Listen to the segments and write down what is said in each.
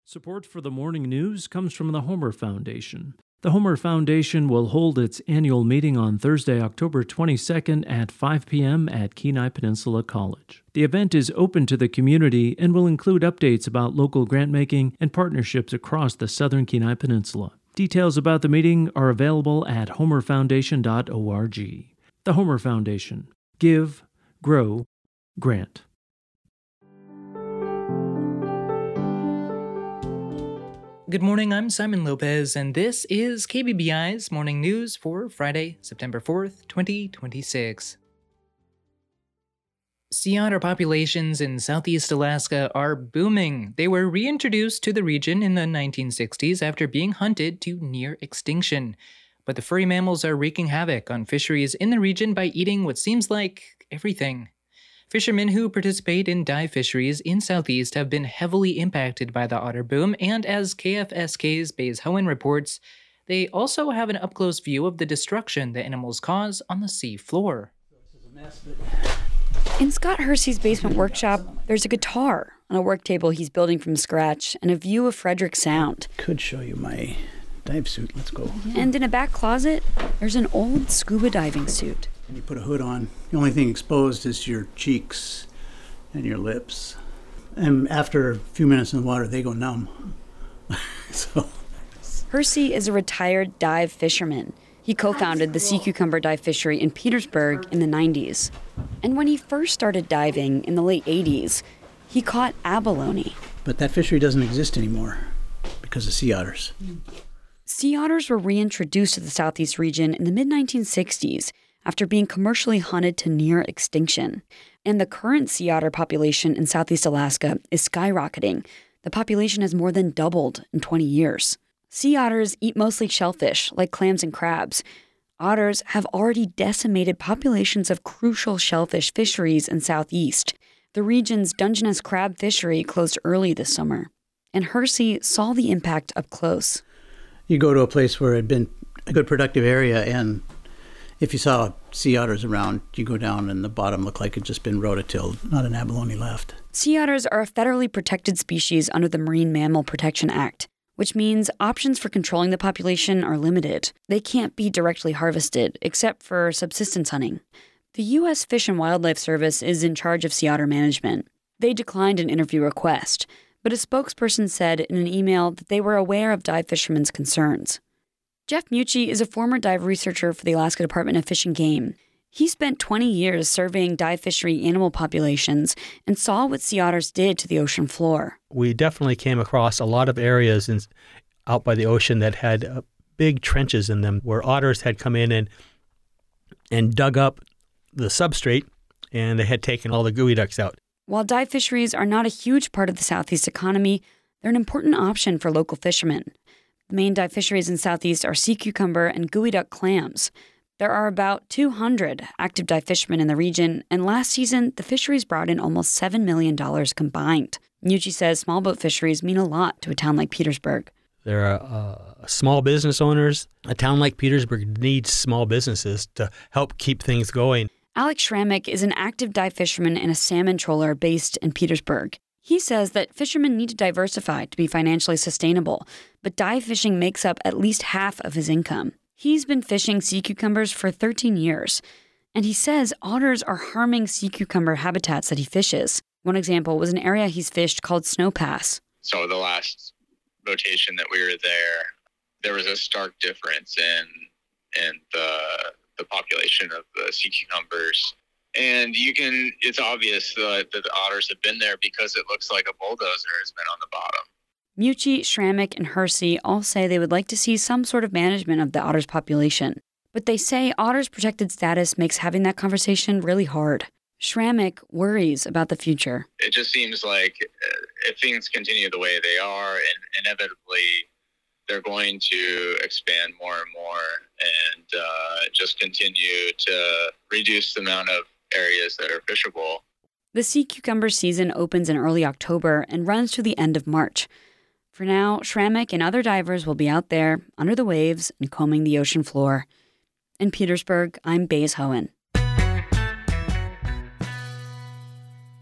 Support for the morning news comes from the Homer Foundation. The Homer Foundation will hold its annual meeting on Thursday, October 22nd at 5 p.m. at Kenai Peninsula College. The event is open to the community and will include updates about local grant-making and partnerships across the southern Kenai Peninsula. Details about the meeting are available at homerfoundation.org. The Homer Foundation. Give, grow, grant. Good morning, I'm Simon Lopez, and this is KBBI's Morning News for Friday, September 4th, 2026. Sea otter populations in southeast Alaska are booming. They were reintroduced to the region in the 1960s after being hunted to near extinction. But the furry mammals are wreaking havoc on fisheries in the region by eating what seems like everything. Fishermen who participate in dive fisheries in Southeast have been heavily impacted by the otter boom, and as KFSK's Baze Hohen reports, they also have an up-close view of the destruction the animals cause on the sea floor. In Scott Hersey's basement workshop, there's a guitar on a work table he's building from scratch and a view of Frederick Sound. Could show you my dive suit. Let's go. And in a back closet, there's an old scuba diving suit. And you put a hood on. The only thing exposed is your cheeks and your lips. And after a few minutes in the water, they go numb. Hersey is a retired dive fisherman. He co-founded the Sea Cucumber Dive Fishery in Petersburg in the 90s. And when he first started diving in the late 80s, he caught abalone. But that fishery doesn't exist anymore because of sea otters. Sea otters were reintroduced to the Southeast region in the mid-1960s after being commercially hunted to near extinction. And the current sea otter population in Southeast Alaska is skyrocketing. The population has more than doubled in 20 years. Sea otters eat mostly shellfish, like clams and crabs. Otters have already decimated populations of crucial shellfish fisheries in Southeast. The region's Dungeness crab fishery closed early this summer. And Hersey saw the impact up close. You go to a place where it had been a good productive area, and if you saw sea otters around, you go down and the bottom looked like it had just been rototilled, not an abalone left. Sea otters are a federally protected species under the Marine Mammal Protection Act, which means options for controlling the population are limited. They can't be directly harvested, except for subsistence hunting. The U.S. Fish and Wildlife Service is in charge of sea otter management. They declined an interview request, but a spokesperson said in an email that they were aware of dive fishermen's concerns. Jeff Mucci is a former dive researcher for the Alaska Department of Fish and Game. He spent 20 years surveying dive fishery animal populations and saw what sea otters did to the ocean floor. We definitely came across a lot of areas out by the ocean that had big trenches in them where otters had come in and dug up the substrate, and they had taken all the geoducks out. While dive fisheries are not a huge part of the Southeast economy, they're an important option for local fishermen. The main dive fisheries in Southeast are sea cucumber and geoduck clams. There are about 200 active dive fishermen in the region, and last season, the fisheries brought in almost $7 million combined. Mucci says small boat fisheries mean a lot to a town like Petersburg. There are small business owners. A town like Petersburg needs small businesses to help keep things going. Alex Schrammick is an active dive fisherman and a salmon troller based in Petersburg. He says that fishermen need to diversify to be financially sustainable, but dive fishing makes up at least half of his income. He's been fishing sea cucumbers for 13 years, and he says otters are harming sea cucumber habitats that he fishes. One example was an area he's fished called Snow Pass. So the last rotation that we were there was a stark difference in the population of the sea cucumbers. And it's obvious that the otters have been there because it looks like a bulldozer has been on the bottom. Mucci, Schrammick, and Hersey all say they would like to see some sort of management of the otters population. But they say otters' protected status makes having that conversation really hard. Schrammick worries about the future. It just seems like if things continue the way they are, and inevitably they're going to expand more and more and just continue to reduce the amount of areas that are fishable. The sea cucumber season opens in early October and runs to the end of March. For now, Schrammick and other divers will be out there under the waves and combing the ocean floor. In Petersburg, I'm Baze Hohen.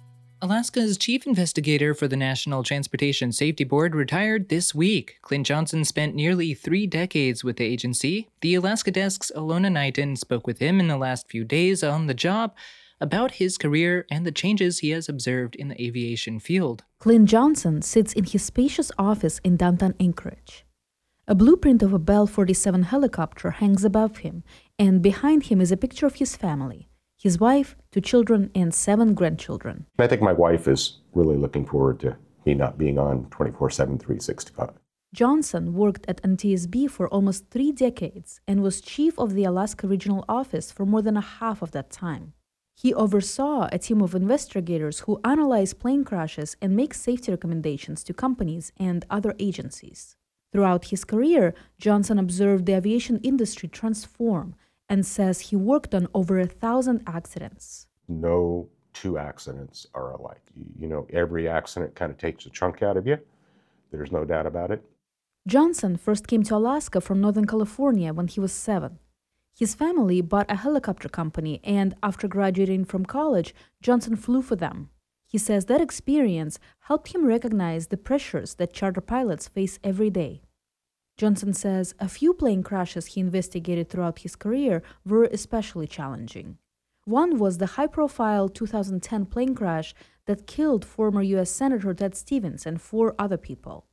Alaska's chief investigator for the National Transportation Safety Board retired this week. Clint Johnson spent nearly 3 decades with the agency. The Alaska Desk's Alona Knighton spoke with him in the last few days on the job about his career and the changes he has observed in the aviation field. Clint Johnson sits in his spacious office in downtown Anchorage. A blueprint of a Bell 47 helicopter hangs above him, and behind him is a picture of his family. His wife, 2 children, and 7 grandchildren. I think my wife is really looking forward to me not being on 24/7, 365. Johnson worked at NTSB for almost 3 decades and was chief of the Alaska Regional Office for more than a half of that time. He oversaw a team of investigators who analyze plane crashes and make safety recommendations to companies and other agencies. Throughout his career, Johnson observed the aviation industry transform and says he worked on over 1,000 accidents. No 2 accidents are alike. Every accident kind of takes a chunk out of you. There's no doubt about it. Johnson first came to Alaska from Northern California when he was 7. His family bought a helicopter company, and after graduating from college, Johnson flew for them. He says that experience helped him recognize the pressures that charter pilots face every day. Johnson says a few plane crashes he investigated throughout his career were especially challenging. One was the high-profile 2010 plane crash that killed former U.S. Senator Ted Stevens and 4 other people.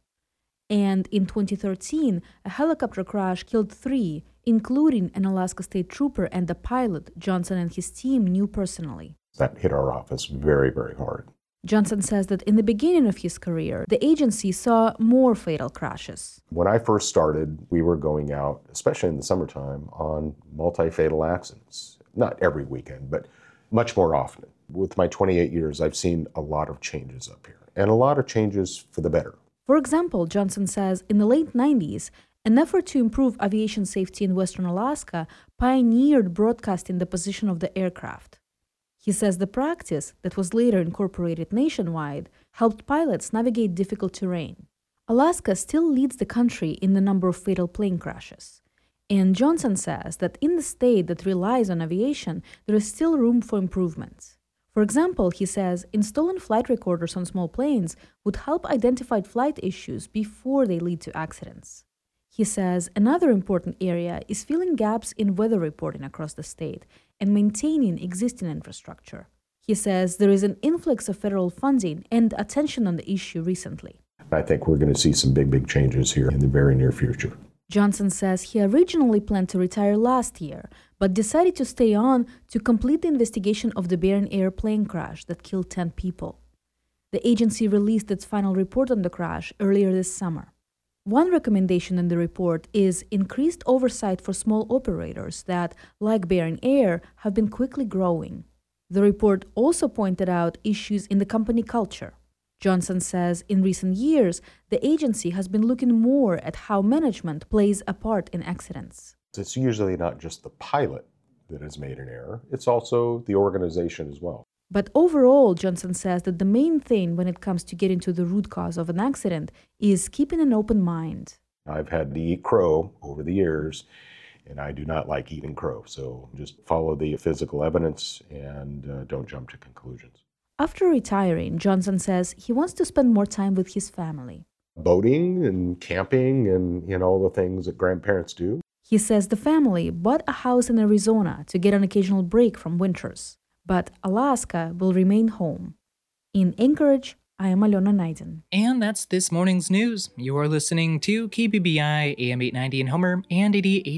And in 2013, a helicopter crash killed 3, including an Alaska State Trooper and a pilot Johnson and his team knew personally. That hit our office very, very hard. Johnson says that in the beginning of his career, the agency saw more fatal crashes. When I first started, we were going out, especially in the summertime, on multi-fatal accidents. Not every weekend, but much more often. With my 28 years, I've seen a lot of changes up here, and a lot of changes for the better. For example, Johnson says in the late 90s, an effort to improve aviation safety in Western Alaska pioneered broadcasting the position of the aircraft. He says the practice, that was later incorporated nationwide, helped pilots navigate difficult terrain. Alaska still leads the country in the number of fatal plane crashes. And Johnson says that in the state that relies on aviation, there is still room for improvements. For example, he says installing flight recorders on small planes would help identify flight issues before they lead to accidents. He says another important area is filling gaps in weather reporting across the state and maintaining existing infrastructure. He says there is an influx of federal funding and attention on the issue recently. I think we're going to see some big changes here in the very near future. Johnson says he originally planned to retire last year, but decided to stay on to complete the investigation of the Bering Air plane crash that killed 10 people. The agency released its final report on the crash earlier this summer. One recommendation in the report is increased oversight for small operators that, like Bering Air, have been quickly growing. The report also pointed out issues in the company culture. Johnson says in recent years, the agency has been looking more at how management plays a part in accidents. It's usually not just the pilot that has made an error, it's also the organization as well. But overall, Johnson says that the main thing when it comes to getting to the root cause of an accident is keeping an open mind. I've had to eat crow over the years, and I do not like eating crow. So just follow the physical evidence and don't jump to conclusions. After retiring, Johnson says he wants to spend more time with his family. Boating and camping and all the things that grandparents do. He says the family bought a house in Arizona to get an occasional break from winters. But Alaska will remain home. In Anchorage, I am Alona Knighton. And that's this morning's news. You are listening to KBBI AM 890 in Homer and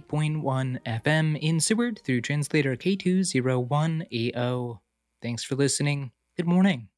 88.1 FM in Seward through translator K201AO. Thanks for listening. Good morning.